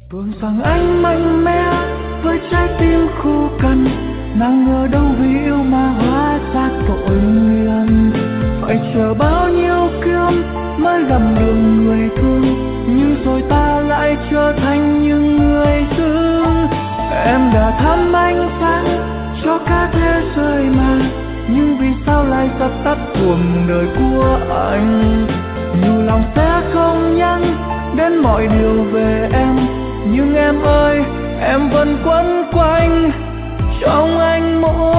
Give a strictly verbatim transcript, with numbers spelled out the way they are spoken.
Tưởng rằng anh mạnh mẽ với trái tim khô cằn, nàng ngờ đâu vì yêu mà hóa ra tội nghiền. Phải chờ bao nhiêu kiếp mới gặp được người thương, nhưng rồi ta lại trở thành những người dưng. Em đã thăm ánh sáng cho cả thế giới mà, nhưng vì sao lại dập tắt cuộc đời của anh? Nhiều lòng sẽ không nhắn đến mọi điều về em, nhưng em ơi, em vẫn quấn quanh trong anh mỗi